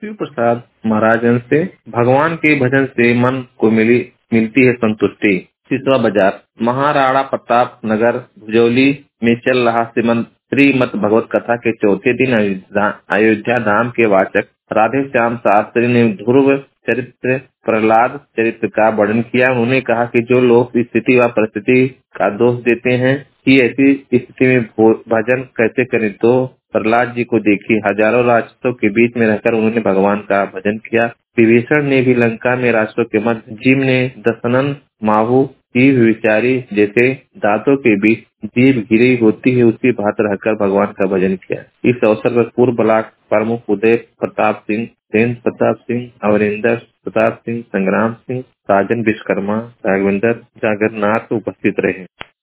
शिव प्रसाद महाराजन से भगवान के भजन से मन को मिलती है संतुष्टि। सिसवा बाजार महाराणा प्रताप नगर भुजौली में चल रहा श्रीमद भगवत कथा के चौथे दिन अयोध्या धाम के वाचक राधे श्याम शास्त्री ने ध्रुव चरित्र प्रहलाद चरित्र का वर्णन किया। उन्होंने कहा कि जो लोग स्थिति व परिस्थिति का दोष देते हैं कि ऐसी स्थिति में भजन कैसे करें, तो प्रहलाद जी को देखिए, हजारों राक्षसों के बीच में रहकर उन्होंने भगवान का भजन किया। विभीषण ने भी लंका में राष्ट्रों के मध्य, जिम ने दशनन माहू की विचारी जैसे दांतों के बीच जीभ घिरी होती है उसी भांति रहकर भगवान का भजन किया। इस अवसर पर पूर्व ब्लॉक प्रमुख उदय प्रताप सिंह, सेन प्रताप सिंह, अमरिंदर प्रताप सिंह, संग्राम सिंह, राजन विश्वकर्मा, राघवेंद्र जागरनाथ उपस्थित रहे।